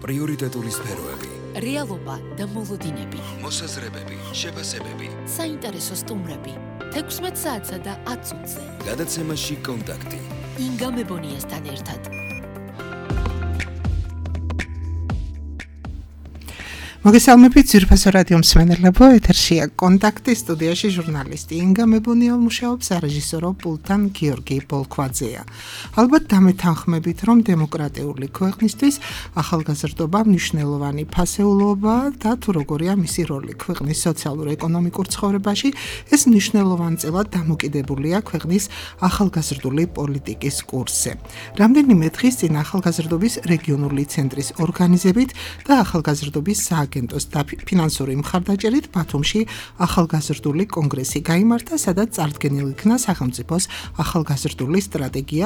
პრიორიტეტული სფეროები, რეალობა და მოლოდინები, მოსაზრებები, შეფასებები, საინტერესო სტუმრები, 16 საათსა და 10 წუთზე. გადაცემაში კონტაქტი. ინგა მებონიასთან ერთად. მოგესალმებით ძვირფასო რადიო მსმენელებო, ეთერშია კონტაქტი, სტუდიაში ჟურნალისტი ინგა მებონია მუშაობს, რეჟისორო პულტან გიორგი ბოლქვაძეა. ალბათ დამეთანხმებით, რომ დემოკრატიული ქვეყნისთვის ახალგაზრდობა მნიშვნელოვანი ფასეულობა და თუ როგორია მისი როლი ქვეყნის სოციალურ-ეკონომიკურ ცხოვრებაში, ეს მნიშვნელოვანწილად დამოკიდებულია ქვეყნის ახალგაზრდული პოლიტიკის კურსზე. რამდენიმე დღის წინ ახალგაზრდობის რეგიონული ცენტრის ორგანიზებით და ახალგაზრდობის აგენტოს და ფინანსური მხარდაჭერით ბათუმში ახალგაზრდული კონგრესი გაიმართა, სადაც წარდგენილ იქნა სახელმწიფოს ახალგაზრდული სტრატეგია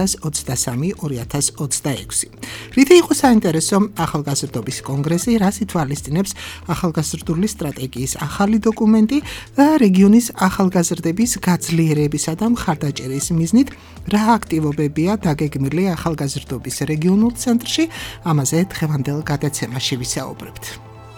2023-2026. რითი იყო საინტერესო ახალგაზრდობის კონგრესი, რას ითვალისწინებს ახალგაზრდული სტრატეგიის ახალი დოკუმენტი და რეგიონის ახალგაზრდების გაძლიერებისა და მხარდაჭერის მიზნით რა აქტივობებია დაგეგმილი ახალგაზრდობის რეგიონულ ცენტრში, ამაზე დღევანდელ გადაცემაში ვისაუბრებთ.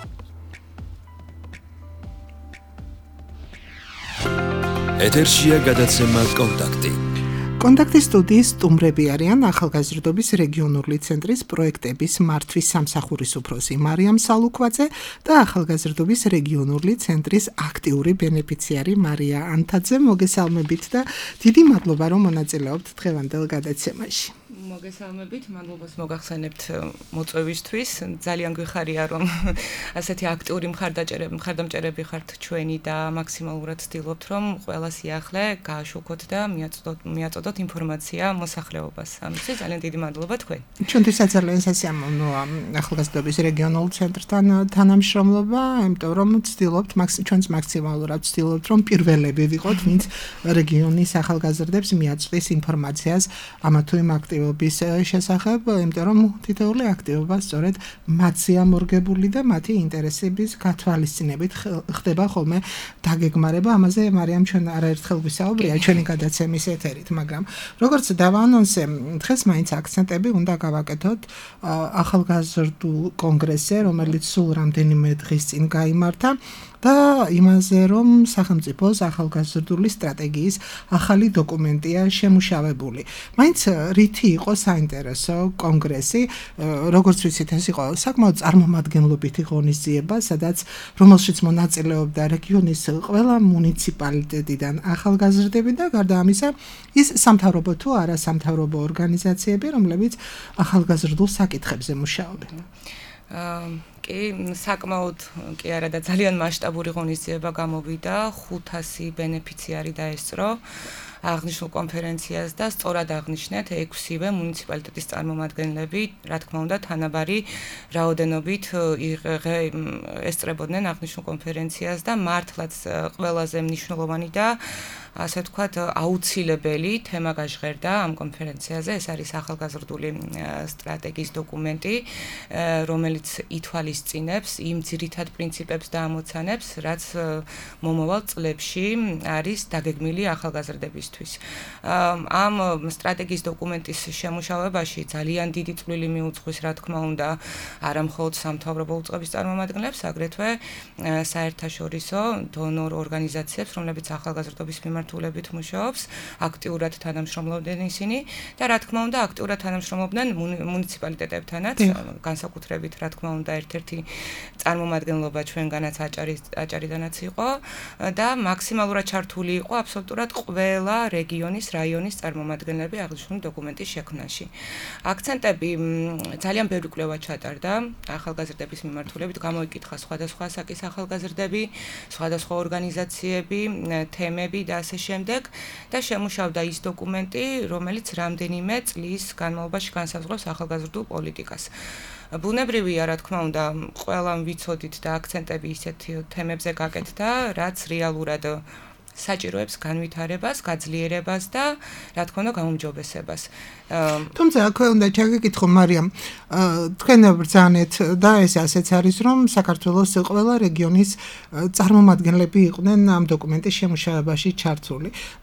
ეთერშია გადაცემა კონტაქტი. კონტაქტის სტუდიის სტუმრები არიან ახალგაზრდობის რეგიონული ცენტრის პროექტების მართვის სამსახურის უფროსი მარიამ სალუქვაძე და ახალგაზრდობის რეგიონული ცენტრის აქტიური ბენეფიციარი მარია ანთაძე. მოგესალმებით და დიდი მადლობა, რომ მონაწილეობთ დღევანდელ გადაცემაში. მოგესალმებით, მადლობას მოგახსენებთ მოწვევისთვის. ძალიან გვიხარია, რომ ასეთი აქტიური მხარდამჭერები ხართ ჩვენი და მაქსიმალურად ვცდილობთ, რომ ყველა სიახლე გააშუქოთ და მიაწოდოთ ინფორმაცია მოსახლეობას. ამისთვის ძალიან დიდი მადლობა თქვენ. ჩვენთვისაც ძალიან სასიამოვნოა ახალგაზრდობის რეგიონულ ცენტრთან თანამშრომლობა, იმიტომ რომ ვცდილობთ ჩვენც მაქსიმალურად ვცდილობთ, რომ პირველები ვიყოთ, ვინც რეგიონის ახალგაზრდებს მიაწვდის ინფორმაციას ამა თუ იმ აქტივობების შესახებ, იმიტომ რომ თითოეული აქტივობა სწორედ მათზეა მორგებული და მათი ინტერესების გათვალისწინებით ხდება ხოლმე დაგეგმარება. ამაზე მარიამ ჩვენ არაერთხელ ვისაუბრია ჩვენი გადაცემის ეთერით, მაგრამ როგორც დავაანონსე, დღეს მაინც აქცენტები უნდა გავაკეთოთ ახალგაზრდულ კონგრესზე, რომელიც სულ რამდენიმე დღის წინ გაიმართა და იმაზე, რომ სახელმწიფოს ახალგაზრდული სტრატეგიის ახალი დოკუმენტია შემუშავებული. მაინც რითი იყო საინტერესო კონგრესი, როგორც ვიცით, ეს იყო საკმაოდ წარმომადგენლობითი ღონისძიება, სადაც რომელშიც მონაწილეობდა რეგიონის ყველა მუნიციპალიტეტიდან ახალგაზრდები და გარდა ამისა, ის სამთავრობო თუ არასამთავრობო ორგანიზაციები, რომლებიც ახალგაზრდულ საკითხებზე მუშაობენ. კი, საკმაოდ კი არა და ძალიან მასშტაბური ღონისძიება გამოვიდა, 500 ბენეფიციარი დაესწრო აღნიშნულ კონფერენციას და სწორად აღნიშნეთ 6-ვე მუნიციპალიტეტის წარმომადგენლები, რა თქმა უნდა, თანაბარი რაოდენობით ესწრებოდნენ აღნიშნულ კონფერენციას და მართლაც ყველაზე მნიშვნელოვანი და ასე ვთქვათ, აუცილებელი თემა გაჟღერდა ამ კონფერენციაზე. ეს არის ახალგაზრდული სტრატეგიის დოკუმენტი, რომელიც ითვალისწინებს იმ ძირითად პრინციპებს და ამოცანებს, რაც მომავალ წლებში არის დაგეგმილი ახალგაზრდებისთვის. ამ სტრატეგიის დოკუმენტის შემუშავებაში ძალიან დიდი წვლილი მიუძღვის, რა თქმა უნდა, არა მხოლოდ სამთავრობო უწყების წარმომადგენლებს, აგრეთვე საერთაშორისო დონორ ორგანიზაციებს, რომლებიც ახალგაზრდობის მიმართულებით მუშაობს, აქტიურად თანამშრომლობდნენ ისინი და რა თქმა უნდა, აქტიურად თანამშრომლობდნენ მუნიციპალიტეტებთანაც, განსაკუთრებით რა თქმა უნდა, ერთ-ერთი წარმომადგენლობა ჩვენგანაც აჭარიდანაც იყო და მაქსიმალურად ჩართული იყო აბსოლუტურად ყველა რეგიონის, რაიონის წარმომადგენლები აღნიშნული დოკუმენტის შექმნაში. აქცენტები ძალიან ბევრი კვლევა ჩატარდა ახალგაზრდების მიმართულებით, გამოიკითხა სხვადასხვა ასაკის ახალგაზრდები, სხვადასხვა ორგანიზაციები, თემები და ასე შემდეგ და შემუშავდა ის დოკუმენტი, რომელიც რამდენიმე წლის განმავლობაში განსაზღვრავს ახალგაზრდულ პოლიტიკას. ბუნებრივია, რა თქმა უნდა, ყველამ ვიცოდით და აქცენტები ისეთ თემებზე გაკეთდა, რაც რეალურად საჭიროებს განვითარებას, გაძლიერებას და რა თქმა უნდა გაუმჯობესებას. თუმცა აქვე უნდა ჩაგეკითხო მარიამ, თქვენ ბრძანეთ და ეს ასეც არის, რომ საქართველოს ყველა რეგიონის წარმომადგენლები იყვნენ ამ დოკუმენტის შემუშავებაში ჩართული.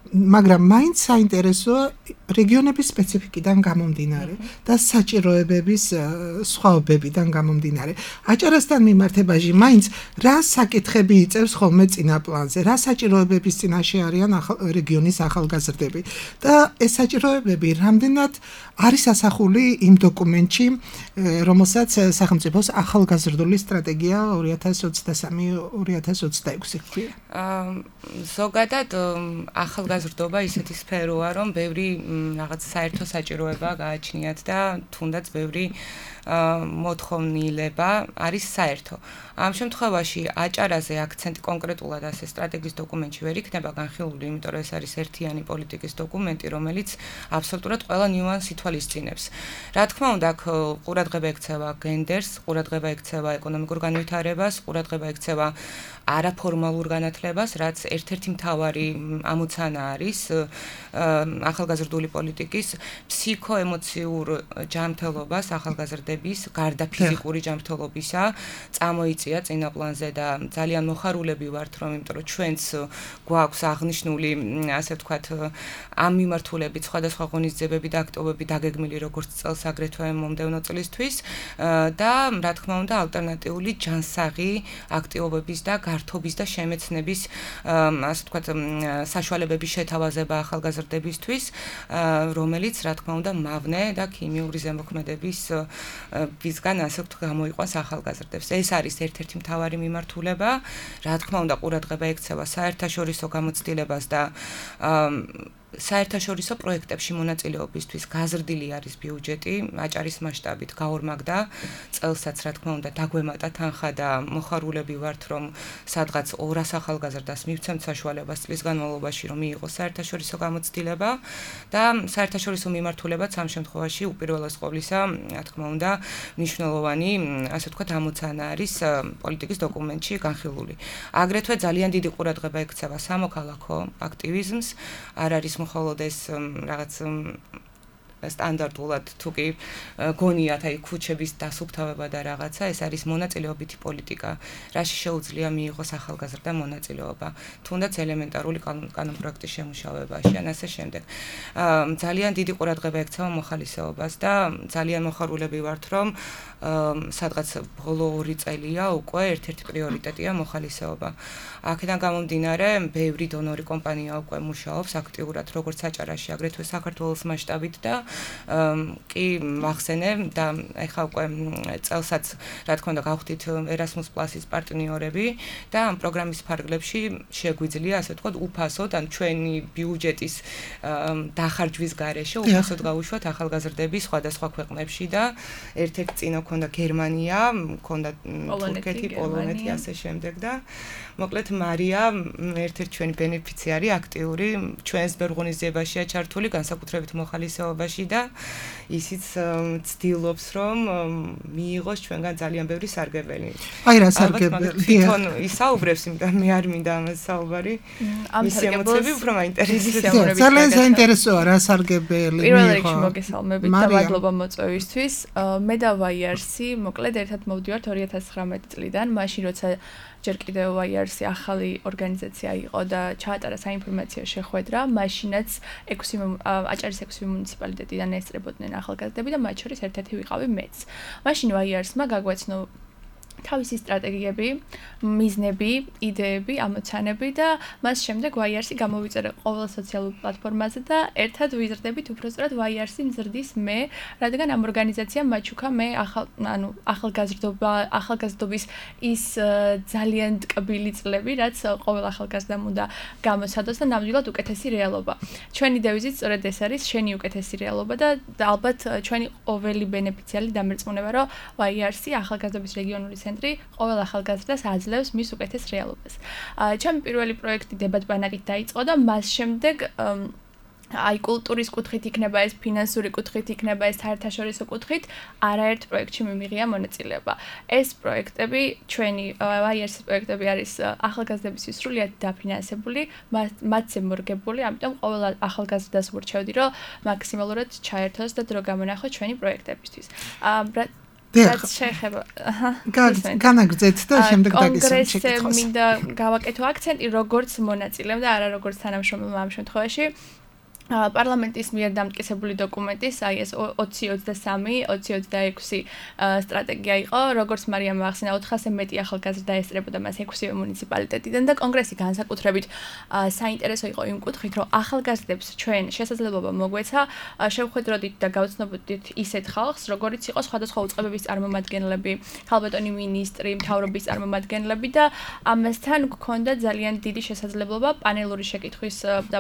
მაგრამ მაინც საინტერესოა რეგიონების სპეციფიკიდან გამომდინარე და საჭიროებების სხვაობებიდან გამომდინარე. აჭარასთან მიმართებაში მაინც რა საკითხები იწევს ხოლმე წინა პლანზე, რა საჭიროებების წინაშე არიან რეგიონის ახალგაზრდები და ეს საჭიროებები რამდენად არის ასახული იმ დოკუმენტში, რომელსაც სახელმწიფოს ახალგაზრდული სტრატეგია 2023-2026 ჰქვია. ზოგადად ახალგაზრდობა ისეთი სფეროა, რომ ბევრი რაღაც საერთო საჭიროება გააჩნიათ და თუნდაც ბევრი მოთხოვნილება არის საერთო. ამ შემთხვევაში აჭარაზე აქცენტი კონკრეტულად ასე სტრატეგიის დოკუმენტში ვერ იქნება განხილული, იმიტომ რომ ეს არის ერთიანი პოლიტიკის დოკუმენტი, რომელიც აბსოლუტურად ყველა ნიუანსს ითვალისწინებს. რა თქმა უნდა, აქ ყურადღება ექცევა გენდერს, ყურადღება ექცევა ეკონომიკურ განვითარებას, ყურადღება ექცევა არაფორმალურ განათლებას, რაც ერთ-ერთი მთავარი ამოცანა არის ახალგაზრდული პოლიტიკის ფსიქოემოციურ ჯანმრთელობას ახალგაზრდების გარდა ფიზიკური ჯანმრთელობისა წამოიწია წინა პლანზე და ძალიან მოხარულები ვართ, რომ იმიტომ რომ ჩვენც გვაქვს აღნიშნული, ასე ვთქვათ, ამ მიმართულებით სხვადასხვა ღონისძიებები და აქტივობები დაგეგმილი როგორც წელს აგრეთვე მომდევნო წლისთვის და რა თქმა უნდა ალტერნატიული ჯანსაღი აქტივობების და გართობის და შემეცნების ასე ვთქვათ საშუალებების შეთავაზება ახალგაზრდებისთვის, რომელიც რა თქმა უნდა მავნე და ქიმიური ზემოქმედების ვისგან ასე ვთქვათ გამოიყვანს ახალგაზრდებს. ეს არის ერთ-ერთი მთავარი მიმართულება. რა თქმა უნდა ყურადღება ექცევა საერთაშორისო გამოცდილებას და საერთაშორისო პროექტებში მონაწილეობისთვის გაზრდილი არის ბიუჯეტი, აჭარის მასშტაბით გაორმაგდა წელსაც რა თქმა უნდა დაგვემატა თანხა და მოხარულები ვართ, რომ სადღაც 200 ახალგაზრდას მივცემთ საშუალებას წლის განმავლობაში, რომ მიიღოს საერთაშორისო გამოცდილება და საერთაშორისო მიმართულებაც ამ შემთხვევაში უპირველეს ყოვლისა, რა თქმა უნდა, მნიშვნელოვანი, ასე ვთქვათ, ამოცანა არის პოლიტიკის დოკუმენტში განხილული. აგრეთვე ძალიან დიდი ყურადღება ექცევა სამოქალაქო აქტივიზმს, არ არის მხოლოდ ეს რაღაც სტანდარტულად თუ კი გონიათ აი ქუჩების დასუფთავება და რაღაცა, ეს არის მონაწილეობითი პოლიტიკა, რაში შეუძლია მიიღოს ახალგაზრდა მონაწილეობა, თუნდაც ელემენტარული კანონპროექტის შემუშავებაში, ან ასე შემდეგ. ძალიან დიდი ყურადღება ექცევა მოხალისეობას და ძალიან მოხარულები ვართ, რომ სადღაც ბოლო 2 წელია უკვე ერთ-ერთი პრიორიტეტია მოხალისეობა. აქედან გამომდინარე, ბევრი დონორი კომპანია უკვე მუშაობს აქტიურად, როგორც აჭარაში, აგრეთვე საქართველოს მასშტაბით და კი მახსენე და ეხლა უკვე წელსაც რა თქმა უნდა გავხდით Erasmus Plus-ის პარტნიორები და ამ პროგრამის ფარგლებში შეგვიძლია ასე ვთქვათ უფასოდ ან ჩვენი ბიუჯეტის დახარჯვის გარეშე უფასოდ გავუშვათ ახალგაზრდები სხვადასხვა ქვეყნებში და ერთ-ერთი წინა ქონდა გერმანია, ქონდა თურქეთი, პოლონეთი ასე შემდეგ და მოკლედ მარია ერთ-ერთი ჩვენი ბენეფიციარი აქტიური ჩვენს ბერღონიზებაშია ჩართული განსაკუთრებით მოხალისეობაში და ისიც ცდილობს რომ მიიღოს ჩვენგან ძალიან ბევრი სარგებელი. აი რა სარგებელი. თვითონ ისაუბრებს, იმიტომ მე არ მინდა ამას საუბარი. ამ სარგებლები უფრო მაინტერესებს. ძალიან საინტერესოა რა სარგებელი. პირველ რიგში მოგესალმებით და მადლობა მოწვევისთვის. მე და YRC მოკლედ ერთად მოვდივართ 2019 წლიდან, მაშინ როცა ჯერ კიდევ YRC ახალი ორგანიზაცია იყო და ჩაატარა საინფორმაციო შეხვედრა, მაშინაც აჭარის 6 მუნიციპალიტეტიდან ესწრებოდნენ ახალგაზრდები და მათ შორის ერთ-ერთი ვიყავი მეც. მაშინ YRC-მა გაგვეცნო თავისი სტრატეგიები, მიზნები, იდეები, ამოცანები და მას შემდეგ YRC გამოვიწერა ყოველ სოციალურ პლატფორმაზე და ერთად ვიზრდებით უბრალოდ YRC მზრდის მე, რადგან ამ ორგანიზაციამ მაჩუქა მე ახალგაზრდობის ის ძალიან ტკბილი წლები, რაც ყოველ ახალგაზრდამ უნდა გამოსცადოს და ნამდვილად უკეთესი რეალობა. ჩვენი დევიზიც სწორედ ეს არის, შენი უკეთესი რეალობა და ალბათ ჩვენი ყოველი ბენეფიციარი დამერწმუნება, რომ YRC ახალგაზრდობის რეგიონული ცენტრი ყოველ ახალგაზრდას აძლევს მის უკეთეს რეალობას. ჩემი პირველი პროექტი დებატბანაკით დაიწყო და მას შემდეგ აი კულტურის კუთხით იქნება ეს, ფინანსური კუთხით იქნება ეს, საერთაშორისო კუთხით არაერთ პროექტში მიმიღია მონაწილეობა. ეს პროექტები, ჩვენი YRC პროექტები არის ახალგაზრდებისთვის სრულიად დაფინანსებული, მათზე მორგებული, ამიტომ ყოველ ახალგაზრდას ვურჩევდი, რომ მაქსიმალურად ჩაერთოს და დრო გამონახოს ჩვენი პროექტებისთვის. რაც შეეხება განაგრძეთ და შემდეგ დაგისვენოთ შეკითხვას. კონგრესზე მინდა გავაკეთო აქცენტი, როგორც მონაწილემ და არა როგორც თანამშრომელმა ამ შემთხვევაში. პარლამენტის მიერ დამტკიცებული დოკუმენტის, აი ეს 2023-2026 სტრატეგია იყო, როგორც მარიამ ახსენა 400-ზე მეტი ახალგაზრდა ესწრებოდა მას 6 მუნიციპალიტეტიდან და კონგრესი განსაკუთრებით საინტერესო იყო იმ კუთხით, რომ ახალგაზრდებს ჩვენ შესაძლებლობა მოგვეცა შევხვედროდით და გავცნობოდით ისეთ ხალხს, როგორიც იყო სხვადასხვა უწყებების წარმომადგენლები, ხალბატონი მინისტრი, მთავრობის წარმომადგენლები და ამასთან გქონდა ძალიან დიდი შესაძლებლობა პანელური შეკითხვის და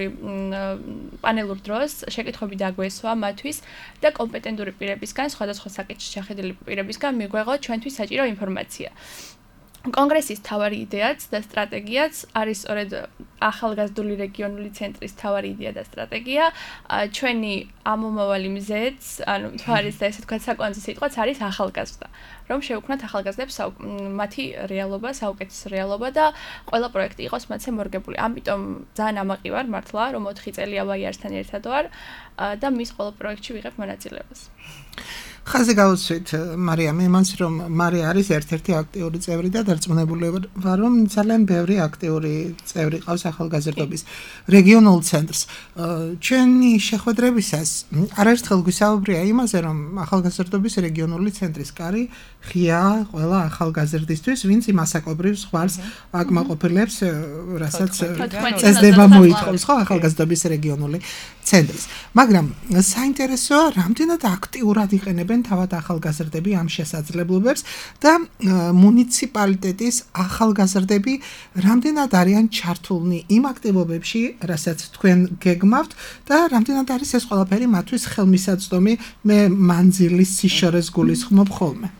პანელურ დროს შეკითხვები დაგვესვა მათთვის და კომპეტენტური პირებისგან, სხვადასხვა საკითხში შეხედილი პირებისგან მიგვეღო ჩვენთვის საჭირო ინფორმაცია. კონგრესის თავარი იდეაც და სტრატეგიაც არის სწორედ ახალგაზრდული რეგიონული ცენტრის თავარი იდეა და სტრატეგია. ჩვენი ამომავალი მზეც, ანუ თვარის და ესე თქვა საკვანძი სიტყვაც არის ახალგაზრდა. რომ შევქმნათ ახალგაზრდებს მათი რეალობა, საუკეთესო რეალობა და ყველა პროექტი იყოს მათზე მორგებული. ამიტომ ძალიან ამაყი ვარ მართლა, რომ 4 წელია ვაიარსთან ერთად ვარ და მის ყველა პროექტში ვიღებ მონაწილეობას. ხაზე გავუსვით მარიამ იმას, რომ მარია არის ერთ-ერთი აქტიური წევრი და დარწმუნებული ვარ, რომ ძალიან ბევრი აქტიური წევრი ყავს ახალგაზრდობის რეგიონულ ცენტრს. ჩვენი შეხვედრებისას არაერთხელ გვისაუბრია იმაზე, რომ ახალგაზრდობის რეგიონული ცენტრის კარი ღია ყველა ახალგაზრდისთვის, ვინც იმ ასაკობრივ ზღვარს აკმაყოფილებს, რასაც წესდება მოითხოვს, ხო, ახალგაზრდობის რეგიონული ცენტრის. მაგრამ საინტერესოა, რამდენად აქტიურად იყენებენ თავად ახალგაზრდები ამ შესაძლებლობებს და მუნიციპალიტეტის ახალგაზრდები რამდენად არიან ჩართულნი იმ აქტივობებში, რასაც თქვენ გეგმავთ და რამდენად არის ეს ყველაფერი მათთვის ხელმისაწვდომი, მე მანძილის სიშორეს გულისხმობ ხოლმე.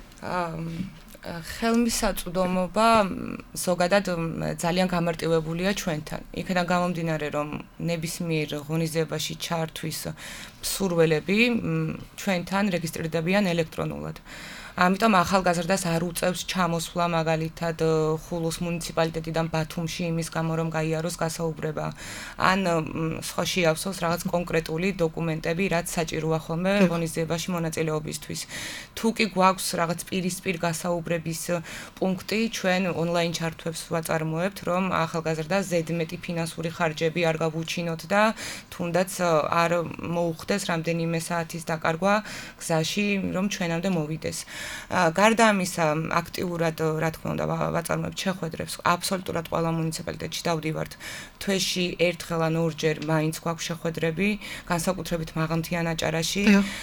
ხელმისაწვდომობა ზოგადად ძალიან გამარტივებულია ჩვენთან. იქიდან გამომდინარე, რომ ნებისმიერ ღონისძიებაში ჩართვის მსურველები ჩვენთან რეგისტრირდებიან ელექტრონულად. ამიტომ ახალგაზრდას არ უწევს ჩამოსვლა მაგალითად ხულოს მუნიციპალიტეტიდან ბათუმში იმის გამო რომ გაიაროს გასაუბრება. ან სხვა შეავსოს რაღაც კონკრეტული დოკუმენტები, რაც საჭიროა ხოლმე ღონისძიებაში მონაწილეობისთვის. თუ კი გვაქვს რაღაც პირისპირ გასაუბრების პუნქტი, ჩვენ ონლაინ ჩართვებს ვაწარმოებთ, რომ ახალგაზრდას ზედმეტი ფინანსური ხარჯები არ გავუჩინოთ და თუნდაც არ მოუხდეს რამდენიმე საათის დაკარგვა გზაში, რომ ჩვენამდე მოვიდეს. გარდა ამისა, აქტიურად, რა თქმა უნდა, ვაწარმოებთ შეხვედრებს აბსოლუტურად ყველა მუნიციპალიტეტში დავდივართ. თვეში ერთხელ ან ორჯერ მაინც გვაქვს შეხვედრები, განსაკუთრებით მაღალმთიან აჭარაში.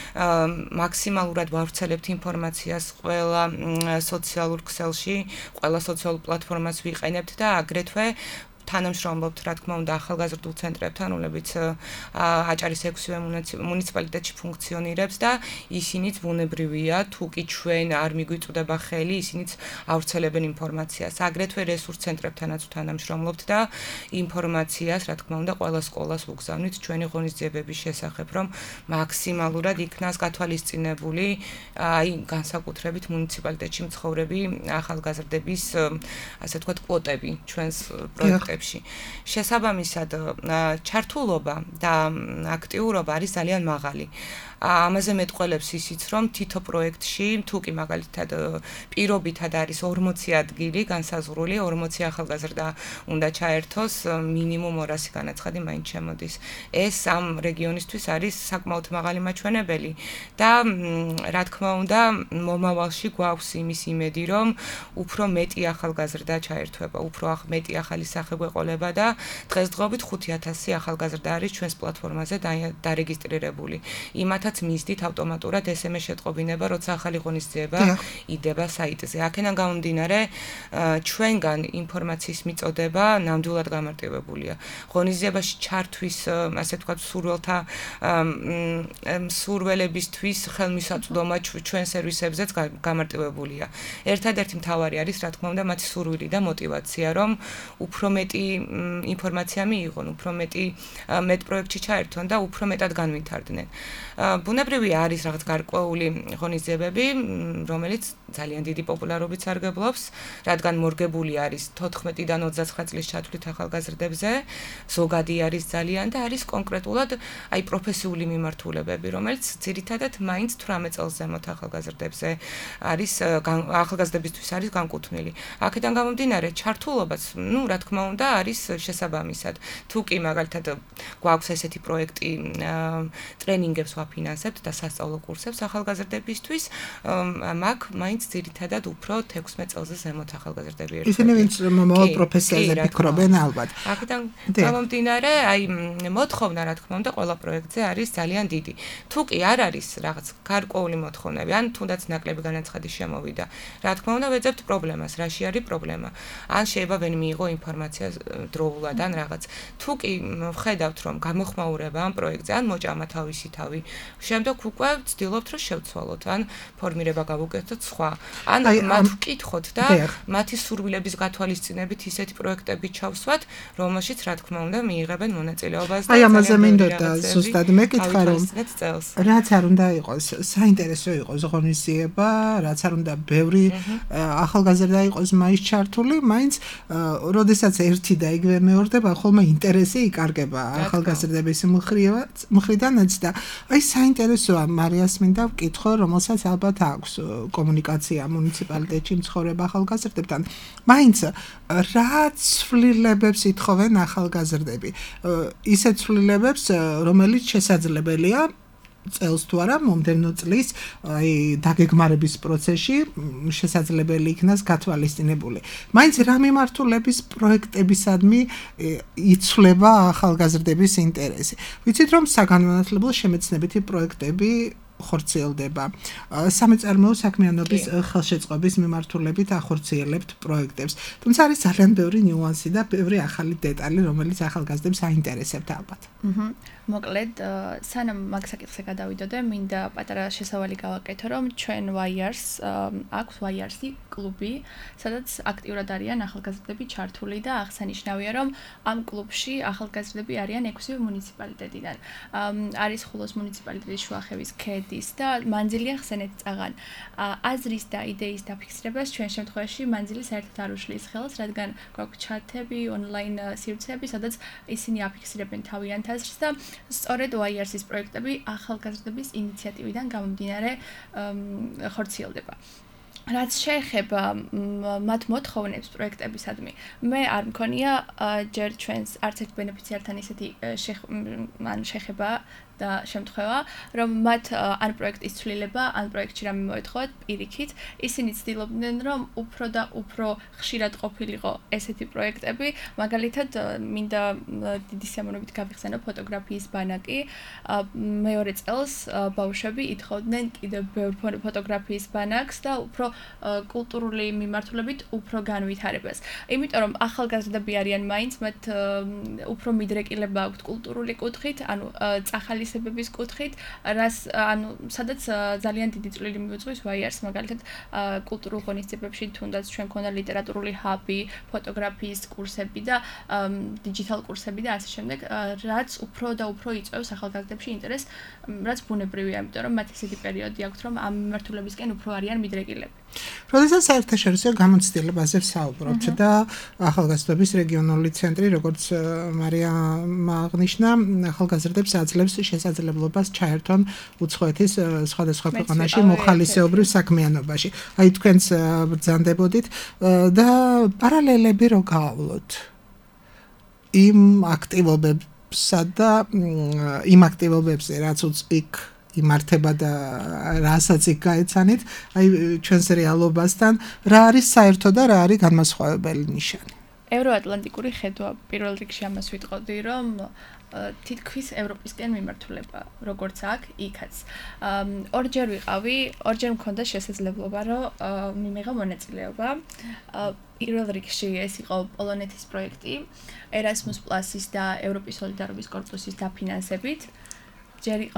მაქსიმალურად ვავრცელებთ ინფორმაციას ყველა სოციალურ ქსელში, ყველა სოციალურ პლატფორმას ვიყენებთ და აგრეთვე თანამშრომლობთ, რა თქმა უნდა, ახალგაზრდულ ცენტრებთან, რომლებიც აჭარის 6 მუნიციპალიტეტში ფუნქციონირებს და ისინიც ბუნებრივია, თუ კი ჩვენ არ მიგვიწვდება ხელი, ისინიც ავრცელებენ ინფორმაციას. აგრეთვე რესურს ცენტრებთანაც თანამშრომლობთ და ინფორმაციას, რა თქმა უნდა, ყველა სკოლას ვუგზავნით ჩვენი ღონისძიებების შესახებ, რომ მაქსიმალურად იქნას გათვალისწინებული აი განსაკუთრებით მუნიციპალიტეტში მცხოვრები ახალგაზრდების, ასე ვთქვათ, კვოტები ჩვენს პროექტებში. შესაბამისად, ჩართულობა და აქტიურობა არის ძალიან მაღალი. ამაზე მეტყველებს ისიც, რომ თითო პროექტში, თუ კი მაგალითად პირობითად არის 40 ადგილი განსაზღვრული, 40 ახალგაზრდა უნდა ჩაერთოს, მინიმუმ 200 განაცხადი მაინც შემოდის. ეს ამ რეგიონისთვის არის საკმაოდ მაღალი მაჩვენებელი და რა თქმა უნდა, მომავალში გვაქვს იმის იმედი, რომ უფრო მეტი ახალგაზრდა ჩაერთვება, უფრო მეტი ახალი სახე გვეყოლება და დღესდღეობით 5000 ახალგაზრდა არის ჩვენს პლატფორმაზე დარეგისტრირებული. იმათაც მისდით ავტომატურად SMS შეტყობინება, როცა ახალი ღონისძიება იდება საიტზე. აქედან გამომდინარე, ჩვენგან ინფორმაციის მიწოდება ნამდვილად გამარტივებულია. ღონისძიებაში ჩართვის, ასე ვთქვათ, მსურველებისთვის ხელმისაწვდომა ჩვენ სერვისებზეც გამარტივებულია. ერთადერთი მთავარი არის, რა თქმა უნდა, მათი სურვილი და мотиваცია, რომ უფრო მეტი ინფორმაცია მიიღონ, უფრო მეტ პროექტში ჩაერთონ და უფრო მეტად განვითარდნენ. ბუნებრივია არის რაღაც გარკვეული ღონისძიებები, რომელიც ძალიან დიდი პოპულარობით სარგებლობს, რადგან მორგებული არის 14-დან 29 წლის ჩათვლით ახალგაზრდებზე, ზოგადი არის ძალიან და არის კონკრეტულად აი პროფესიული მიმართულებები, რომელიც ძირითადად მაინც 18 წელს ზემოთ ახალგაზრდებზე არის ახალგაზრდებისთვის არის განკუთვნილი. აქედან გამომდინარე, ჩართულობაც, რა თქმა უნდა, არის შესაბამისად. თუ კი მაგალითად გვაქვს ესეთი პროექტი, ტრენინგებს ვაფინანსებთ და სასწავლო კურსებს ახალგაზრდებისთვის, მაგ მაინც ძირითადად უფრო 16 წელზე ზემოთ ახალგაზრდები ერთვებიან. ისინი ვინც მომავალ პროფესიაზე ფიქრობენ ალბათ. აქედან გამომდინარე, აი მოთხოვნა რა თქმა უნდა ყველა პროექტზე არის ძალიან დიდი. თუ კი არ არის რაღაც გარკვეული მოთხოვნები, ან თუნდაც ნაკლები განაცხადი შემოვიდა, რა თქმა უნდა ვეძებთ პრობლემას, რაში არის პრობლემა. ან შეიძლება ვერ მიიღო ინფორმაცია დროულად ან რაღაც. თუ კი ვხედავთ რომ გამოხმაურება ამ პროექტზე, ან მოჭამა თავისი თავი, შემდეგ უკვე ვცდილობთ რომ შევცვალოთ, ან ფორმირება გავუკეთოთ სხვა. ან მათ ვკითხოთ და მათი სურვილების გათვალისწინებით ისეთი პროექტები ჩავსვათ, რომელშიც რა თქმა უნდა მიიღებენ მონაწილეობას და აი ამაზე მინდოდა ზუსტად მეკითხა რომ რაც არ უნდა იყოს საინტერესო იყოს ღონისძიება, რაც არ უნდა ბევრი ახალგაზრდა იყოს მაინც ჩართული, მაინც როდესაც ერთი და იგივე მეორდება, ხოლმე ინტერესი იკარგება ახალგაზრდების მხრიდანაც და აი საინტერესოა მარიას მინდა ვკითხო, რომელსაც ალბათ აქვს კომუნიკაცია მუნიციპალიტეტში მცხოვრებ ახალგაზრდებთან. მაინც რა ცვლილებებს ითხოვენ ახალგაზრდები? ისეთ ცვლილებებს, რომელიც შესაძლებელია წელს თუ არა მომდევნო წლის აი დაგეგმარების პროცესში შესაძლებელი იქნას გათვალისწინებული. მაინც რა მიმართულების პროექტებისადმი იცვლება ახალგაზრდების ინტერესი. ვიცით რომ საგანმანათლებლო შემეცნებითი პროექტები ხორციელდება. სამეწარმოო საქმიანობის ხელშეწყობის მიმართულებით ახორციელებთ პროექტებს. თუმცა არის ძალიან ბევრი ნიუანსი და ბევრი ახალი დეტალი, რომელიც ახალგაზრდებს აინტერესებთ ალბათ. მოკლედ, სანამ მაგ საკითხზე გადავიდოდე, მინდა პატარა შესავალი გავაკეთო, რომ ჩვენ YRS აქვს YRS-ი კლუბი, სადაც აქტიურად არიან ახალგაზრდები ჩართული და აღსანიშნავია, რომ ამ კლუბში ახალგაზრდები არიან 6 მუნიციპალიტეტიდან. არის ხულოს მუნიციპალიტეტის შუახევის ქედის და მანძილი ახსენეთ წაღან. აზრის და იდეის დაფიქსირებას ჩვენ შემთხვევაში მანძილი საერთოდ არ უშლის ხელს, რადგან გვაქვს ჩატები, ონლაინ სივრცეები, სადაც ისინი აფიქსირებენ თავიანთ აზრს და სწორედ YRS-ის პროექტები ახალგაზრდების ინიციატივიდან გამომდინარე ხორციელდება. რაც შეეხება მათ მოთხოვნებს პროექტებისადმი, მე არ მქონია ჯერ ჩვენს არც ერთ ბენეფიციართან ისეთი შეხება და შემთხვევა, რომ მათ ან პროექტის ცვლილება, ან პროექტში რამე მოეთხოვათ პირიქით, ისინი ცდილობდნენ, რომ უფრო და უფრო ხშირად ყოფილიყო ესეთი პროექტები, მაგალითად, მინდა დიდი სიამოვნებით გავიხსენო ფოტოგრაფიის ბანაკი, მეორე წელს ბავშვები ითხოვდნენ კიდევ ბევრ ფოტოგრაფიის ბანაკს და უფრო კულტურული მიმართულებით უფრო განვითარებას. იმიტომ რომ ახალგაზრდები არიან მაინც, მათ უფრო მიდრეკილება აქვთ კულტურული კუთხით, ანუ წახალისებების კუთხით, სადაც ძალიან დიდი წვლილი მიუძღვის YRS, მაგალითად კულტურულ ღონისძიებებში თუნდაც ჩვენ ქონდა ლიტერატურული ჰაბი, ფოტოგრაფიის კურსები და დიჯიტალ კურსები და ასე შემდეგ, რაც უფრო და უფრო იწვევს ახალგაზრდებში ინტერესს, რაც ბუნებრივია, იმიტომ რომ მათ ისეთი პერიოდი აქვთ, რომ ამ მიმართულებისკენ უფრო არიან მიდრეკილები. როდესაც საერთაშორისო გამოცდილებაზე ვსაუბრობთ და ახალგაზრდობის რეგიონული ცენტრი, როგორც მარიამ აღნიშნა, ახალგაზრდებს აძლევს შესაძლებლობას ჩაერთონ უცხოეთის სხვადასხვა ქვეყანაში მოხალისეობრივ საქმიანობაში. აი თქვენც ბრძანდებოდით და პარალელები რო გავავლოთ იმ აქტივობებსა და იმ აქტივობებზე, რაც იქ იმართება და რასაც იქ გაეცანით, აი ჩვენს რეალობასთან რა არის საერთო და რა არის განმასხვავებელი ნიშანი? ევროატლანტიკური ხედვა პირველ რიგში ამას ვიტყოდი, რომ თითქმის ევროპისკენ მიმართულება, როგორც აქ, იქაც. ორჯერ ვიყავი, ორჯერ მქონდა შესაძლებლობა, რომ მიმიღო მონაწილეობა. პირველ რიგში ეს იყო პოლონეთის პროექტი, Erasmus Plus-ის და ევროპის სოლიდარობის კორპუსის დაფინანსებით. ჯერ იყო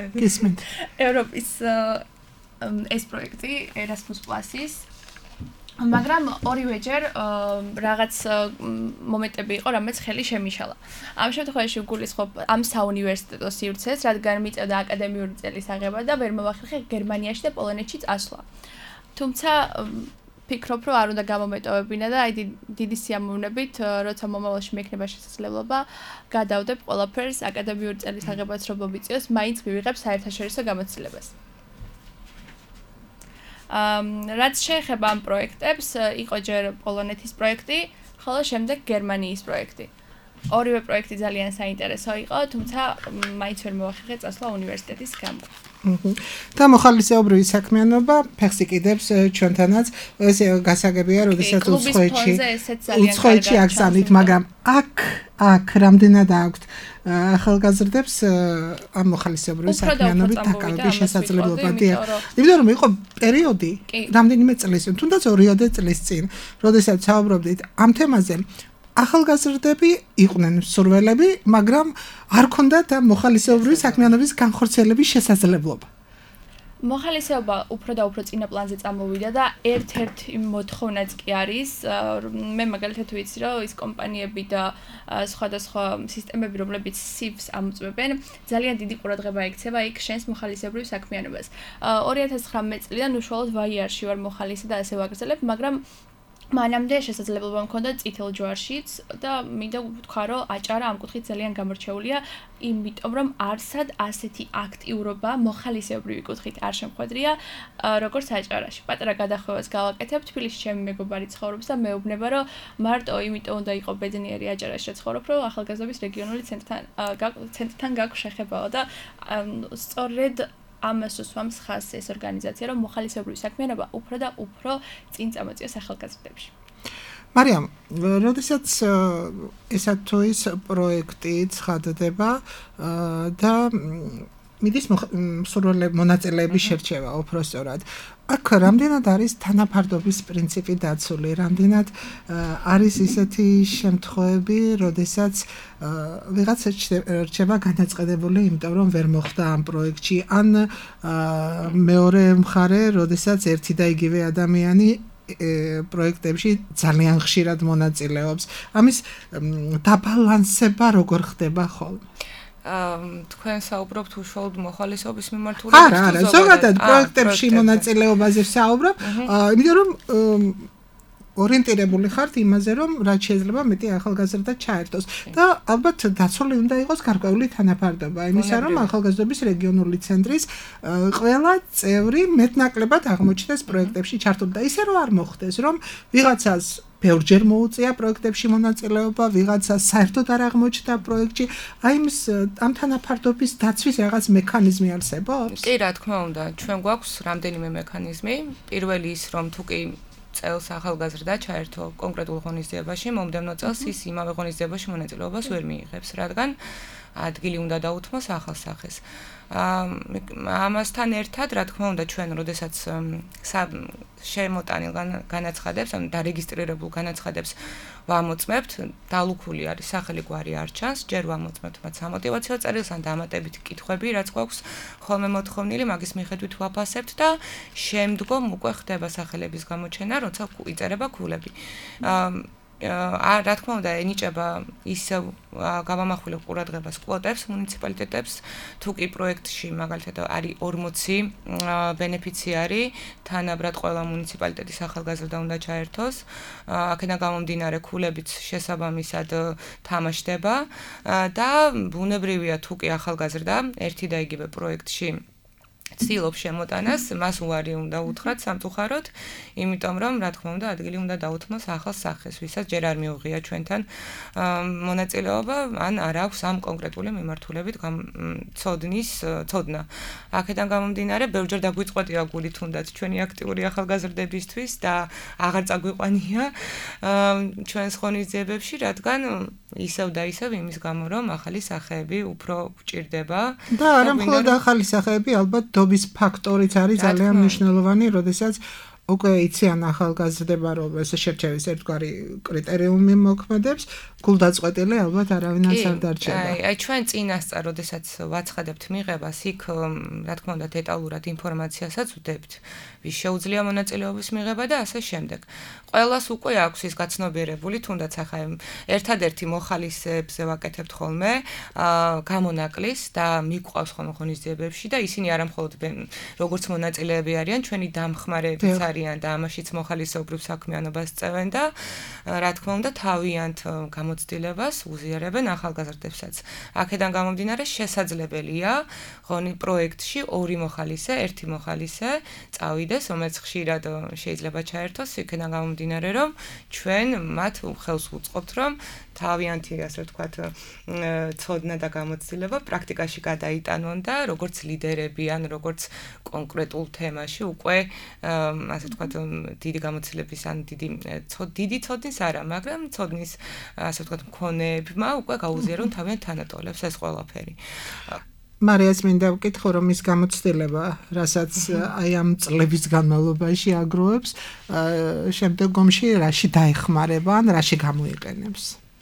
ევროპის ეს პროექტი Erasmus Plus-ის მაგრამ ორივეჯერ რაღაც მომენტები იყო, რამაც ხელი შემიშალა. ამ შემთხვევაში ვგულისხმობ ამ საუნივერსიტეტო სივრცეს, რადგან მიწევდა აკადემიური წელის აღება და ვერ მოვახერხე გერმანიაში და პოლონეთში წასვლა. თუმცა ფიქრობ, რომ არ უნდა გამომეტოვებინა და აი დიდი სიამოვნებით, როცა მომავალში მექნება შესაძლებლობა, გადავდებ ყველაფერს აკადემიური წელის აღებაც რომ მოვიწიოს, მაინც მივიღებ საერთაშორისო გამოცდილებას. რაც შეეხება ამ პროექტებს, იყო ჯერ პოლონეთის პროექტი, ხოლო შემდეგ გერმანიის პროექტი. ორივე პროექტი ძალიან საინტერესო იყო, თუმცა მაინც ვერ მოვახერხე წასვლა უნივერსიტეტის გამო. და მოხალისეობრივი საქმიანობა ფეხს იკიდებს ჩვენთანაც, ეს გასაგებია, როდესაც უცხოეთში აგზავნით, მაგრამ აქ რამდენად აქვთ ახალგაზრდებს ამ მოხალისეობრივი საქმიანობით დაკავების შესაძლებლობა. იმიტომ რომ იყო პერიოდი, რამდენიმე წლის, თუნდაც 2 წლის წინ, როდესაც საუბრობდით ამ თემაზე, ახალგაზრდები იყვნენ მსურველები, მაგრამ არ ქონდათ ამ მოხალისეობრივი საქმიანობის განხორციელების შესაძლებლობა. მოხალისეობა უფრო და უფრო წინა პლანზე წამოვიდა და ერთ-ერთი მოთხოვნაც კი არის, მე მაგალითად ვიცი, რომ ის კომპანიები და სხვადასხვა სისტემები, რომლებიც CV-ს ამოწმებენ, ძალიან დიდი ყურადღება ექცევა იქ შენს მოხალისეობრივ საქმიანობას. 2019 წლიდან უშუალოდ ვაიარში ვარ მოხალისე და ასე ვაგრძელებ, მაგრამ მანამდე შესაძლებლობა მქონდა წითელ ჯვარშიც და მინდა ვთქვა, რომ აჭარა ამ კუთხით ძალიან გამორჩეულია, იმიტომ რომ არსად ასეთი აქტიურობა მოხალისეობრივი კუთხით არ შემხვედრია, როგორც აჭარაში. პატარა გადახვევას გავაკეთებ, თბილისში ჩემი მეგობარი ცხოვრობს და მეუბნება, რომ მარტო იმიტომ უნდა იყო ბედნიერი აჭარაში ცხოვრობ, რომ ახალგაზრდობის რეგიონული ცენტრთან გაქვს შეხებაო და სწორედ ამას უსვამს ხაზს ეს ორგანიზაცია, რომ მოხალისეობრივი საქმიანობა უფრო და უფრო წინ წამოწიოს ახალგაზრდებში. მარიამ, როდესაც ესა თუ ის პროექტი ცხადდება და მიდის მონაწილეების შერჩევა უпростоრად. აქ რამდენად არის თანაფარდობის პრინციპი დაცული, რამდენად არის ისეთი შემთხვევები, როდესაც ვიღაცა რჩება განაწყადებული, იმიტომ რომ ვერ მოხდა ამ პროექტში, ან მეორე მხარე, როდესაც ერთი და იგივე ადამიანი პროექტებში ძალიან ხშირად მონაწილეობს. ამის დაბალანსება როგორ ხდება ხოლმე? თქვენ საუბრობთ უშუალოდ მოხალისეობის მიმართულებით? არა, ზოგადად პროექტებში მონაწილეობაზე საუბრობ, იმიტომ რომ ორიენტირებული ხართ იმაზე, რომ რაც შეიძლება მეტი ახალგაზრდა ჩაერთოს და ალბათ დაცული უნდა იყოს გარკვეული თანაფარდობა იმისა, რომ ახალგაზრდობის რეგიონული ცენტრის ყველა წევრი მეტნაკლებად აღმოჩნდეს პროექტებში ჩართული და ისე რომ არ მოხდეს, რომ ვიღაცას ბევრჯერ მოუწია პროექტებში მონაწილეობა, ვიღაცას საერთოდ არ აღმოჩნდა პროექტში, აი ამ თანაფარდობის დაცვის რაღაც მექანიზმი არსებობს? კი, რა თქმა უნდა, ჩვენ გვაქვს რამდენიმე მექანიზმი. პირველი ის, რომ თუ კი წელს ახალგაზრდა ჩაერთო კონკრეტულ ღონისძიებაში, მომდევნო წელს ის იმავე ღონისძიებაში მონაწილეობას ვერ მიიღებს, რადგან ადგილი უნდა დაუთმოს ახალსახეს. ამასთან ერთად, რა თქმა უნდა, ჩვენ როდესაც შემოტანილ განაცხადებს, ან დარეგისტრირებულ განაცხადებს ვამოწმებთ, დალუქული არის სახელი გვარი არ ჩანს, ჯერ ვამოწმებთ მათ სამოტივაციო წერილს ან დამატებითი კითხვები, რაც გვაქვს ხოლმე მოთხოვნილი, მაგის მიხედვით ვაფასებთ და შემდგომ უკვე ხდება სახელების გამოჩენა, როცა იწერება ქულები. რა თქმა უნდა, ენიჭება ისევ გავამახვილებ ყურადღებას კვოტებს მუნიციპალიტეტებს, თუ კი პროექტში მაგალითად არის 40 ბენეფიციარი, თანაბრად ყველა მუნიციპალიტეტის ახალგაზრდა უნდა ჩაერთოს. აქედან გამომდინარე ქულებიც შესაბამისად თამაშდება და ბუნებრივია თუ კი ახალგაზრდა ერთი და იგივე პროექტში ცდილობს შემოტანას, მას უარი უნდა უთხრათ სამწუხაროდ, იმიტომ რომ რა თქმა უნდა ადგილი უნდა დაუთმოს ახალ სახეს, ვისაც ჯერ არ მიუღია ჩვენთან მონაწილეობა, ან არ აქვს ამ კონკრეტული მიმართულებით ცოდნა. აქედან გამომდინარე, ბევრჯერ დაგვიწყვეტია გული თუნდაც ჩვენი აქტიური ახალგაზრდებისთვის და აღარ წაგვიყვანია ჩვენს ღონისძიებებში, რადგან ისევ და ისევ იმის გამო, რომ ახალი სახეები უფრო გვჭირდება. და არა მხოლოდ ახალი სახეები, ალბათ დობის ფაქტორიც არის ძალიან მნიშვნელოვანი, როდესაც უკვე იციან ახალგაზრდება, რომ ეს შერჩევის ერთგვარი კრიტერიუმი მოქმედებს, გულდაწყვეტილი ალბათ არავინაც არ დარჩება. აი ჩვენ წინასწარ, როდესაც ვაცხადებთ მიღებას, იქ რა თქმა უნდა დეტალურად ინფორმაციასაც ვდებთ, ვის შეუძლია მონაწილეობის მიღება და ასე შემდეგ. ყველას უკვე აქვს ის გაცნობიერებული, თუნდაც ახლა ერთადერთი მოხალისეებზე ვაკეთებთ ხოლმე გამონაკლის და მიყვავს ხოლმე ღონისძიებებში და ისინი არა მხოლოდ როგორც მონაწილეები არიან, ჩვენი დამხმარეებიც არიან და ამაშიც მოხალისეობრივ საქმიანობას წევენ და რა თქმა უნდა თავიანთ გამოცდილებას უზიარებენ ახალგაზრდებსაც. აქედან გამომდინარე შესაძლებელია პროექტში ორი მოხალისე, ერთი მოხალისე წავიდეს, რომელიც ხშირად შეიძლება ჩაერთოს, იქედან გამომდინარე, რომ ჩვენ მათ ხელს ვუწყობთ, რომ თავიანთი, ასე ვთქვათ, ცოდნა და გამოცდილება პრაქტიკაში გადაიტანონ და როგორც ლიდერები ან როგორც კონკრეტულ თემაში უკვე ასე ვთქვათ, დიდი გამოცდილების ან დიდი ცოდნის არა, მაგრამ ცოდნის ასე ვთქვათ, მქონეებმა უკვე გაუზიარონ თავიანთ თანატოლებს ეს ყველაფერი. მარიას მინდა ვკითხო, რომ ის გამოცდილება, რასაც აი ამ წლების განმავლობაში აგროვებს, შემდგომში რაში დაეხმარება ან რაში გამოიყენებს?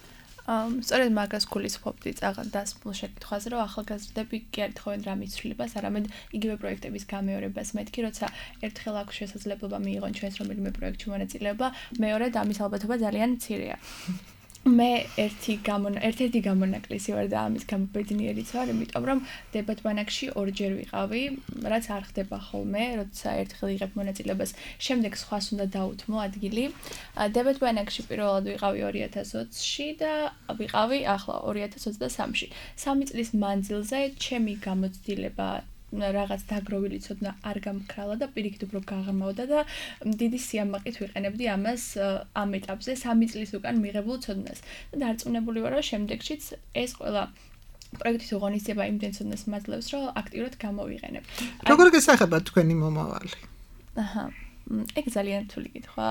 სწორედ მაგას გულისხმობდი დასმულ შეკითხვაზე, რომ ახალგაზრდები კი არ თხოვენ რა მიცვლებას, არამედ იგივე პროექტების გამეორებას. მეთქი, როცა ერთხელ აქვს შესაძლებლობა მიიღონ ჩვენს რომელიმე პროექტში მონაწილეობა, მეორედ ამის ალბათობა ძალიან მცირეა. მე ერთ-ერთი გამონაკლისი ვარ და ამის გამბედნიერიც ვარ, იმიტომ რომ დებატბანაკში ორჯერ ვიყავი, რაც არ ხდება ხოლმე, როცა ერთხელ იღებ მონაწილეობას, შემდეგ სხვას უნდა დაუთმო ადგილი. დებატბანაკში პირველად ვიყავი 2020-ში და ვიყავი ახლა 2023-ში. 3 წლის მანძილზე ჩემი გამოცდილება რაღაც დაგროვილი ცოდნა არ გამქრალა და პირიქით უფრო გაღრმავდა და დიდი სიამაყით ვიყენებდი ამას ამ ეტაპზე 3 წლის უკან მიღებულ ცოდნას. და დარწმუნებული ვარ, რომ შემდეგშიც ეს ყველა პროექტის ღონისძიება იმდენ ცოდნას მაძლევს, რომ აქტიურად გამოვიყენებ. როგორ გესახება თქვენი მომავალი? ეგ ძალიან რთული კითხვა.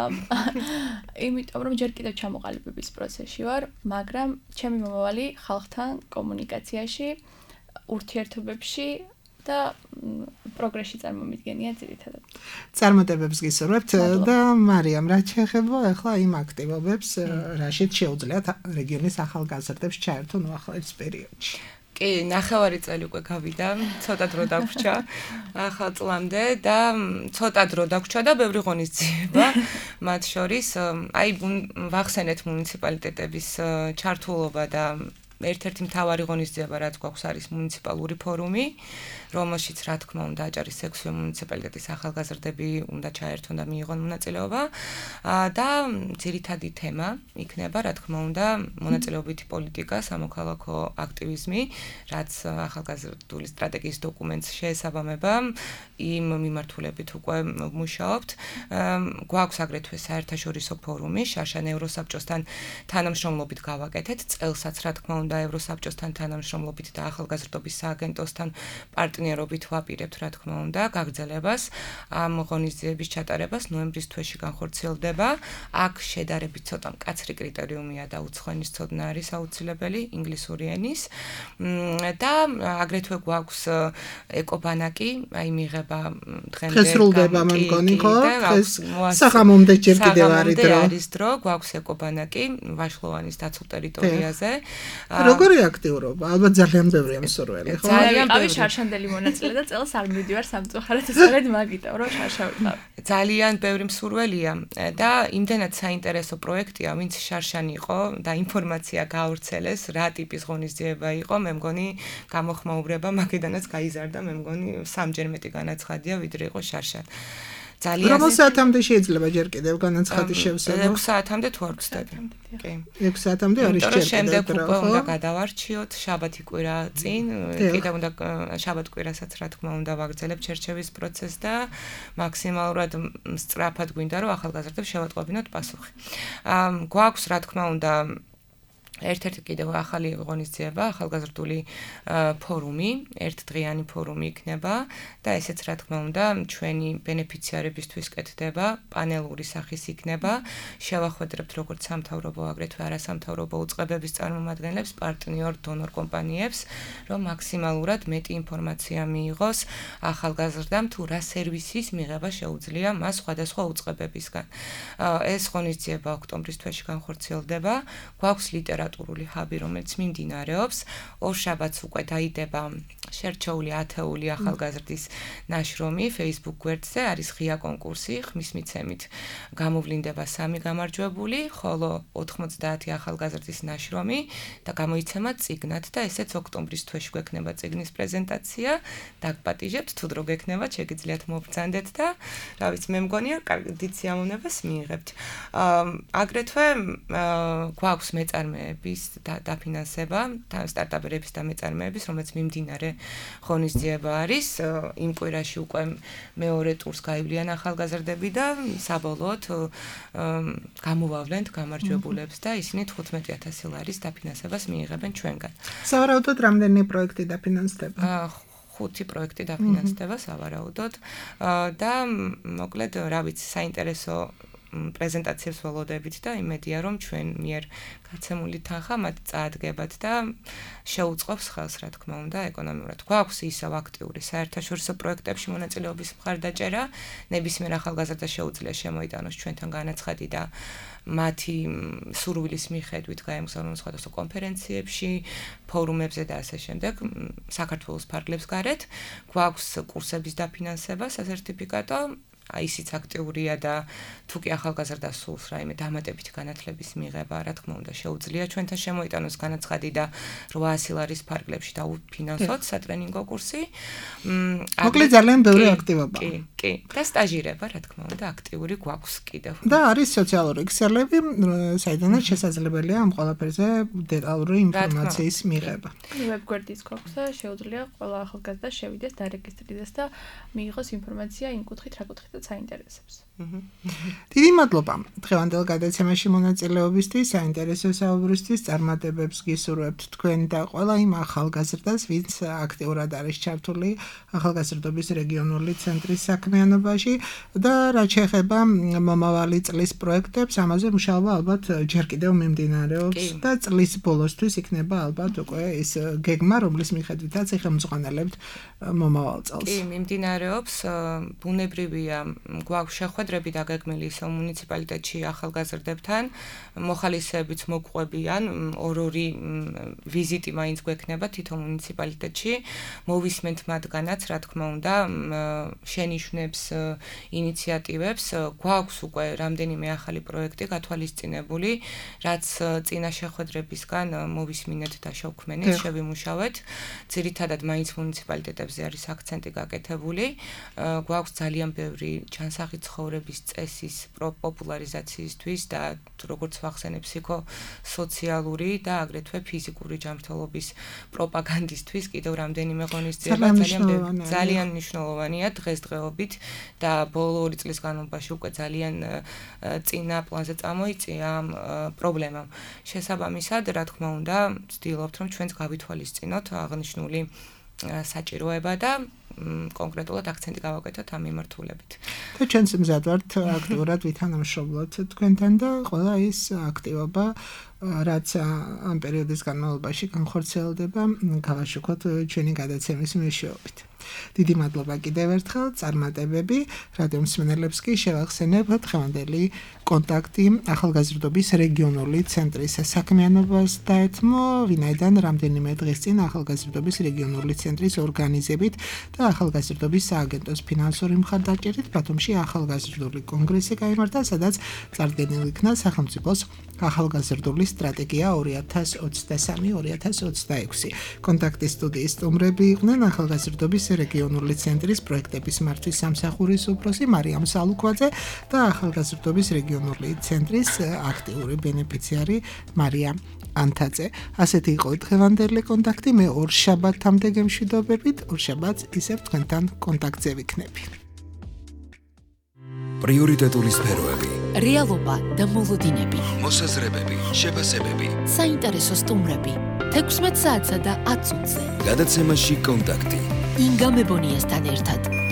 იმიტომ რომ ჯერ კიდევ ჩამოყალიბების პროცესში ვარ, მაგრამ ჩემი მომავალი ხალხთან კომუნიკაციაში, ურთიერთობებში და პროგრესში წარმომიდგენია ძირითადად. წარმატებებს გისურვებთ და მარიამ, რა შეეხება ახლა იმ აქტივობებს, რაშიც შეუძლიათ რეგიონის ახალგაზრდებს ჩაერთონ უახლოეს პერიოდში? კი, 9 წელი უკვე გავიდა, ცოტა დრო დაგვრჩა ახალ წლამდე და ცოტა დრო დაგვრჩა და ბევრი ღონისძიება მათ შორის, აი ვახსენეთ მუნიციპალიტეტების ჩართულობა და ერთ-ერთი მთავარი ღონისძიება, რაც გვაქვს, არის მუნიციპალური ფორუმი, რომელშიც რა თქმა უნდა აჭარის 6 მუნიციპალიტეტის ახალგაზრდები უნდა ჩაერთონ და მიიღონ მონაწილეობა და ძირითადი თემა იქნება, რა თქმა უნდა, მონაწილეობითი პოლიტიკა, სამოქალაქო აქტივიზმი, რაც ახალგაზრდული სტრატეგიის დოკუმენტს შეესაბამება, იმ მიმართულებით უკვე ვმუშაობთ. გვაქვს აგრეთვე საერთაშორისო ფორუმი, შარშან ევროსაბჭოსთან თანამშრომლობით გავაკეთეთ, წელსაც რა თქმა უნდა ევროსაბჭოსთან თანამშრომლობით და ახალგაზრდობის სააგენტოსთან პარტნიორობით ვაპირებთ, რა თქმა უნდა, გაგრძელებას ამ ღონისძიების ჩატარებას ნოემბრის თვეში განხორციელდება. აქ შედარებით ცოტა მკაცრი კრიტერიუმია და უცხოენის ცოდნა არის აუცილებელი, ინგლისური ენის და აგრეთვე გვაქვს ეკობანაკი, აი მიღება დღემდე შესრულდება მე მგონი, ხო? საღამომდე ჯერ კიდევ არის დრო, გვაქვს ეკობანაკი ვაშლოვანის დაცულ ტერიტორიაზე. როგორი აქტიურობა? ალბათ ძალიან ბევრია მსურველი, ხო? ძალიან ბევრი შარშანდელი მონაწილე და წელს არ მივდივარ სამწუხაროდ, სწორედ მაგიტომ რომ შარშავიყავ. ძალიან ბევრი მსურველია და იმდენად საინტერესო პროექტია, ვინც შარშანი იყო და ინფორმაცია გაავრცელეს, რა ტიპის ღონისძიება იყო, მე მგონი გამოხმაურება მაგიდანაც გაიზარდა, მე მგონი 3-ჯერ მეტი განაცხადია, ვიდრე იყო შარშან. რომელ საათამდე შეიძლება ჯერ კიდევ განაცხადის შევსება? 6 საათამდე თუ არ ვცდები. კი. 6 საათამდე არის ჯერ კიდევ. შემდეგ უკვე უნდა გადავარჩიოთ შაბათი კვირა წინ, კიდევ უნდა შაბათ-კვირასაც რა თქმა უნდა ვაგრძელებ შერჩევის პროცესს და მაქსიმალურად სწრაფად გვინდა რომ ახალგაზრდებს შევატყობინოთ პასუხი. გვაქვს რა თქმა უნდა ერთ-ერთი კიდევ ახალი ღონისძიება, ახალგაზრდული ფორუმი, ერთდღიანი ფორუმი იქნება და ესეც რა თქმა უნდა ჩვენი ბენეფიციარებისთვის კეთდება, პანელური სახის იქნება. შევახვედრებთ როგორც სამთავრობო, აგრეთვე არასამთავრობო უწყებების წარმომადგენლებს, პარტნიორ დონორ კომპანიებს, რომ მაქსიმალურად მეტი ინფორმაცია მიიღოს ახალგაზრდამ თუ რა სერვისის მიღება შეუძლია მას სხვადასხვა უწყებებისგან. ეს ღონისძიება ოქტომბრის თვეში განხორციელდება. გვაქვს ლიტერატურული ჰაბი, რომელიც მიმდინარეობს. ორშაბათს უკვე დაიდება შერჩეული ათეული ახალგაზრდის ნაშრომი Facebook გვერდზე, არის ღია კონკურსი, ხმის მიცემით გამოვლინდება 3 გამარჯვებული, ხოლო 90 ახალგაზრდის ნაშრომი და გამოიცემა წიგნად და ესეც ოქტომბრის თვეში გვექნება წიგნის პრეზენტაცია. დაგპატიჟებთ, თუ დრო გექნებათ, შეგიძლიათ მობრძანდეთ და რა ვიცი, მე მგონია, დიდ სიამოვნებას მიიღებთ. აგრეთვე გვაქვს მეწარმეების დაფინანსება, სტარტაპერების და მეწარმეების, რომელიც მიმდინარე ღონისძიება არის. იმ კვირაში უკვე მეორე ტურს გაივლიან ახალგაზრდები და საბოლოოდ გამოვავლენთ გამარჯვებულებს და ისინი 15,000 ლარის დაფინანსებას მიიღებენ ჩვენგან. სავარაუდოდ რამდენი პროექტი დაფინანსდება? 5 პროექტი დაფინანსდება სავარაუდოდ და მოკლედ რა ვიცი, საინტერესო პრეზენტაციებს ველოდებით და იმედია რომ ჩვენ მიერ გაცემული თანხა მათ წაადგებათ და შეუწყობს ხელს რა თქმა უნდა ეკონომიურად. გვაქვს ისევ აქტიური საერთაშორისო პროექტებში მონაწილეობის მხარდაჭერა, ნებისმიერ ახალგაზრდას შეუძლია შემოიტანოს ჩვენთან განაცხადი და მათი სურვილის მიხედვით გაემგზავრონ სხვადასხვა კონფერენციებში, ფორუმებზე და ასე შემდეგ, საქართველოს ფარგლებს გარეთ. გვაქვს კურსების დაფინანსება, სასერტიფიკატო ისიც აქტიურია და თუ კი ახალგაზრდა სულს რაიმე დამატებითი განათლების მიღება, რა თქმა უნდა, შეუძლია ჩვენთან შემოიტანოს განაცხადი და 800 ლარის ფარგლებში დაუფინანსოთ სატრენინგო კურსი. მოკლედ ძალიან ბევრი აქტივობა. კი, და სტაჟირება, რა თქმა უნდა, აქტიური გვაქვს კიდევ. და არის სოციალური ქსელები, საიდანაც შესაძლებელია ამ ყველაფერზე დეტალური ინფორმაციის მიღება. ვებგვერდიც გვაქვს და შეუძლია ყველა ახალგაზრდა შევიდეს, დარეგისტრირდეს და მიიღოს ინფორმაცია იმ კუთხით, რა კუთხით საინტერესებს. დიდი მადლობა დღევანდელ გადაცემაში მონაწილეობისთვის, საინტერესო საუბრისთვის, წარმატებებს გისურვებთ თქვენ და ყველა იმ ახალგაზრდას, ვინც აქტიურად არის ჩართული ახალგაზრდობის რეგიონული ცენტრის საქმიანობაში და რაც შეეხება მომავალი წლის პროექტებს, ამაზე მუშაობა ალბათ ჯერ კიდევ მიმდინარეობს და წლის ბოლოსთვის იქნება ალბათ უკვე ეს გეგმა, რომლის მიხედვითაც ხელმძღვანელებთ მომავალ წელს. კი, მიმდინარეობს, ბუნებრივია, გვაქვს შეხვედრები დაგეგმილი ისევ მუნიციპალიტეტში ახალგაზრდებთან, მოხალისეებიც მოგვყვებიან, ორ-ორი ვიზიტი მაინც გვექნება თითო მუნიციპალიტეტში, მოვისმენთ მათგანაც, რა თქმა უნდა, შენიშვნებს, ინიციატივებს, გვაქვს უკვე რამდენიმე ახალი პროექტი გათვალისწინებული, რაც წინა შეხვედრებისგან მოვისმინეთ და შევქმნით, შევიმუშავეთ. ძირითადად მაინც მუნიციპალიტეტებზე არის აქცენტი გაკეთებული. გვაქვს ძალიან ბევრი ჩანსახი ცხოვრების წესის პოპულარიზაციისთვის და როგორც ვახსენებ ფსიქო-სოციალური და აგრეთვე ფიზიკური ჯანმრთელობის პროპაგანდისთვის კიდევ რამდენიმე ღონისძიება ძალიან მნიშვნელოვანია დღესდღეობით და ბოლო 2 წლის განმავლობაში უკვე ძალიან წინა პლანზე წამოიწია ამ პრობლემამ. შესაბამისად, რა თქმა უნდა, ვცდილობთ რომ ჩვენც გავითვალისწინოთ აღნიშნული საჭიროება და კონკრეტულად აქცენტი გავაკეთოთ ამ მიმართულებით. და ჩვენც მზად ვართ აქტიურად ვითანამშრომლოთ თქვენთან და ყველა ის აქტივობა რაც ამ პერიოდის განმავლობაში განხორციელდება, გავაშუქოთ ჩვენი გადაცემის მეშვეობით. დიდი მადლობა კიდევ ერთხელ, წარმატებები, რადიო მსმენელებს კი შევახსენებ დღევანდელი კონტაქტი ახალგაზრდობის რეგიონული ცენტრის საქმიანობას დაეთმო, ვინაიდან რამდენიმე დღის წინ ახალგაზრდობის რეგიონული ცენტრის ორგანიზებით და ახალგაზრდობის სააგენტოს ფინანსური მხარდაჭერით ბათუმში ახალგაზრდული კონგრესი გაიმართა, სადაც წარდგენილი იქნა სახელმწიფოს ახალგაზრდული სტრატეგია 2023-2026. კონტაქტის სტუდიის სტუმრები იყვნენ ახალგაზრდობის რეგიონული ცენტრის პროექტების მართვის სამსახურის უფროსი მარიამ სალუქვაძე და ახალგაზრდობის რეგიონული ცენტრის აქტიური ბენეფიციარი მარია ანთაძე. ასეთი იყო დღევანდელი კონტაქტი, მე ორშაბათამდე გემშვიდობებით, ორშაბათს ისევ თქვენთან კონტაქტზე ვიქნები. პრიორიტეტული სფეროები რეალობა და მოლოდინები. მოსაზრებები, შეფასებები. საინტერესო სტუმრები. 16 საათსა და 10 წუთზე. გადაცემაში კონტაქტი. ინგა მებონიასთან ერთად.